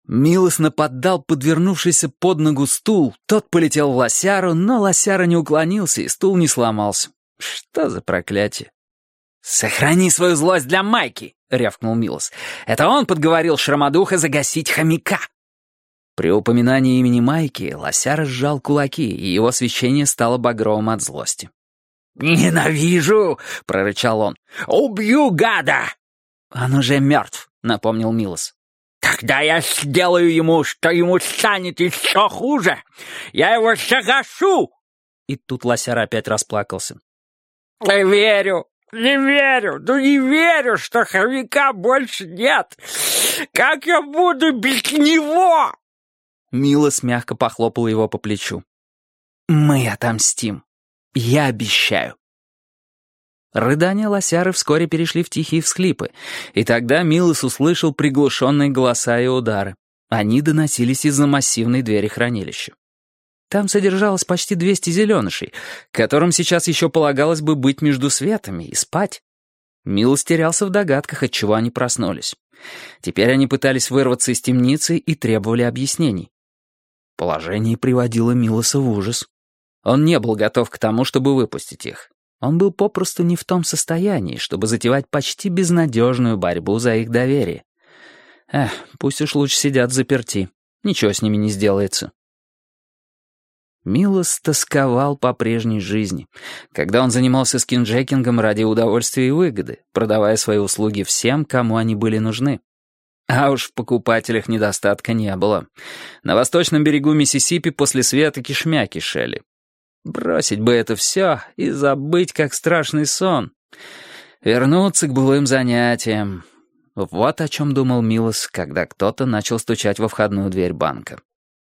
Милос наподдал подвернувшийся под ногу стул, тот полетел в лосяру, но лосяра не уклонился, и стул не сломался. Что за проклятие? «Сохрани свою злость для Майки!» — рявкнул Милос. «Это он подговорил Шрамодуха загасить хомяка!» При упоминании имени Майки лосяра сжал кулаки, и его свечение стало багровым от злости. «Ненавижу!» — прорычал он. «Убью гада!» «Он уже мертв», — напомнил Милос. «Тогда я сделаю ему, что ему станет еще хуже! Я его загашу!» И тут лосяра опять расплакался. «Не верю! Не верю! Ну не верю, что хомяка больше нет! Как я буду без него?» Милос мягко похлопал его по плечу. «Мы отомстим. Я обещаю». Рыдания лосяры вскоре перешли в тихие всхлипы, и тогда Милос услышал приглушенные голоса и удары. Они доносились из-за массивной двери хранилища. Там содержалось почти 200 зеленышей, которым сейчас еще полагалось бы быть между светами и спать. Милос терялся в догадках, отчего они проснулись. Теперь они пытались вырваться из темницы и требовали объяснений. Положение приводило Милоса в ужас. Он не был готов к тому, чтобы выпустить их. Он был попросту не в том состоянии, чтобы затевать почти безнадежную борьбу за их доверие. Пусть уж лучше сидят заперти. Ничего с ними не сделается. Милос тосковал по прежней жизни, когда он занимался скинджекингом ради удовольствия и выгоды, продавая свои услуги всем, кому они были нужны. А уж в покупателях недостатка не было. На восточном берегу Миссисипи после света кишмя кишели. Бросить бы это все и забыть, как страшный сон. Вернуться к былым занятиям. Вот о чем думал Милос, когда кто-то начал стучать во входную дверь банка.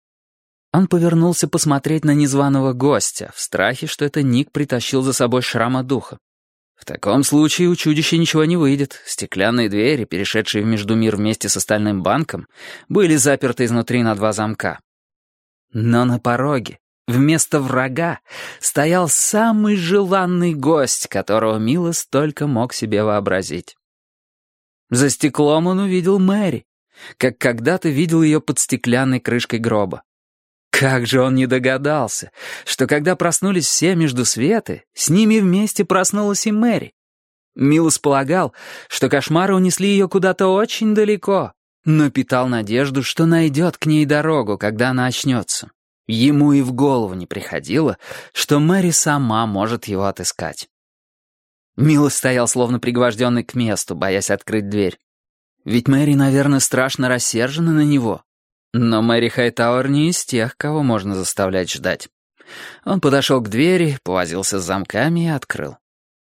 Он повернулся посмотреть на незваного гостя, в страхе, что это Ник притащил за собой Шрамодуха. В таком случае у чудища ничего не выйдет. Стеклянные двери, перешедшие в Междумир вместе с остальным банком, были заперты изнутри на 2 замка. Но на пороге, вместо врага, стоял самый желанный гость, которого Милос только мог себе вообразить. За стеклом он увидел Мэри, как когда-то видел ее под стеклянной крышкой гроба. Как же он не догадался, что когда проснулись все междусветы, с ними вместе проснулась и Мэри. Милос полагал, что кошмары унесли ее куда-то очень далеко, но питал надежду, что найдет к ней дорогу, когда она очнется. Ему и в голову не приходило, что Мэри сама может его отыскать. Милос стоял словно пригвожденный к месту, боясь открыть дверь. Ведь Мэри, наверное, страшно рассержена на него. Но Мэри Хайтауэр не из тех, кого можно заставлять ждать. Он подошел к двери, повозился с замками и открыл.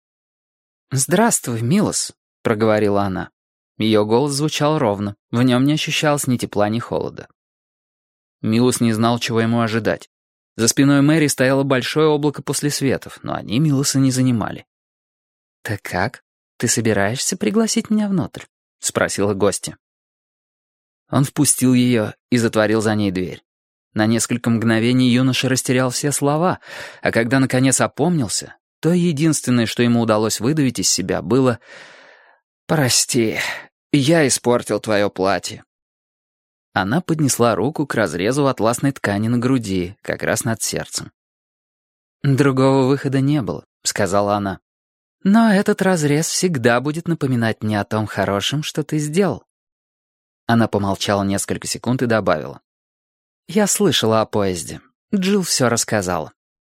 «Здравствуй, Милос», — проговорила она. Ее голос звучал ровно, в нем не ощущалось ни тепла, ни холода. Милос не знал, чего ему ожидать. За спиной Мэри стояло большое облако послесветов, но они Милоса не занимали. «Так как? Ты собираешься пригласить меня внутрь?» — спросила гостья. Он впустил ее и затворил за ней дверь. На несколько мгновений юноша растерял все слова, а когда наконец опомнился, то единственное, что ему удалось выдавить из себя, было «Прости, я испортил твое платье». Она поднесла руку к разрезу атласной ткани на груди, как раз над сердцем. «Другого выхода не было», — сказала она. «Но этот разрез всегда будет напоминать мне о том хорошем, что ты сделал». Она помолчала несколько секунд и добавила. «Я слышала о поезде. Джилл все рассказала».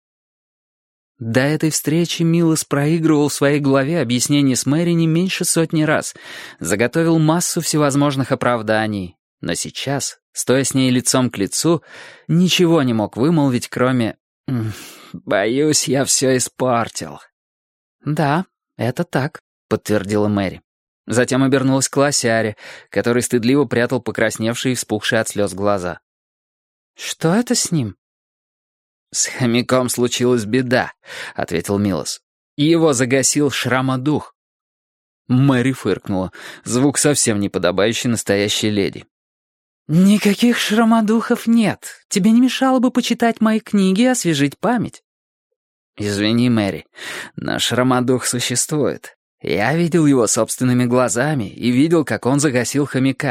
До этой встречи Милос проигрывал в своей голове объяснение с Мэри не меньше 100 раз, заготовил массу всевозможных оправданий, но сейчас, стоя с ней лицом к лицу, ничего не мог вымолвить, кроме «Боюсь, я все испортил». «Да, это так», — подтвердила Мэри. Затем обернулась к лосяре, который стыдливо прятал покрасневшие и вспухшие от слез глаза. «Что это с ним?» «С хомяком случилась беда», — ответил Милос. «Его загасил Шрамодух». Мэри фыркнула. Звук совсем не подобающий настоящей леди. «Никаких Шрамодухов нет. Тебе не мешало бы почитать мои книги и освежить память». «Извини, Мэри, но Шрамодух существует. Я видел его собственными глазами и видел, как он загасил хомяка.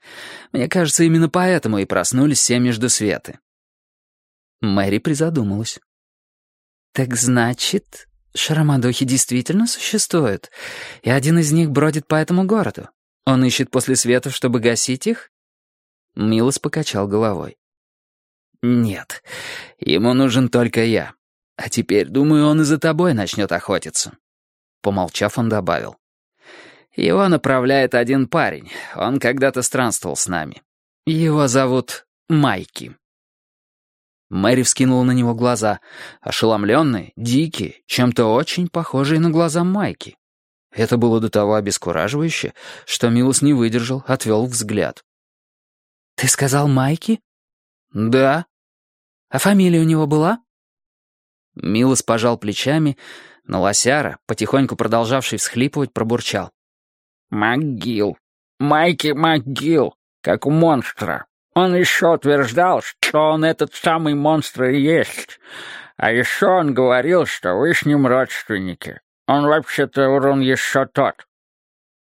Мне кажется, именно поэтому и проснулись все между светы». Мэри призадумалась. «Так значит, шаромадохи действительно существуют, и один из них бродит по этому городу? Он ищет после светов, чтобы гасить их?» Милос покачал головой. «Нет, ему нужен только я. А теперь, думаю, он и за тобой начнет охотиться». Помолчав, он добавил. «Его направляет один парень. Он когда-то странствовал с нами. Его зовут Майки». Мэри вскинула на него глаза, ошеломленные, дикие, чем-то очень похожие на глаза Майки. Это было до того обескураживающе, что Милос не выдержал, отвел взгляд. «Ты сказал Майки?» «Да». «А фамилия у него была?» Милос пожал плечами, но лосяра, потихоньку продолжавший всхлипывать, пробурчал. «МакГилл. Майки МакГилл, как у монстра. Он еще утверждал, что он этот самый монстр и есть. А еще он говорил, что вы с ним родственники. Он вообще-то урон еще тот».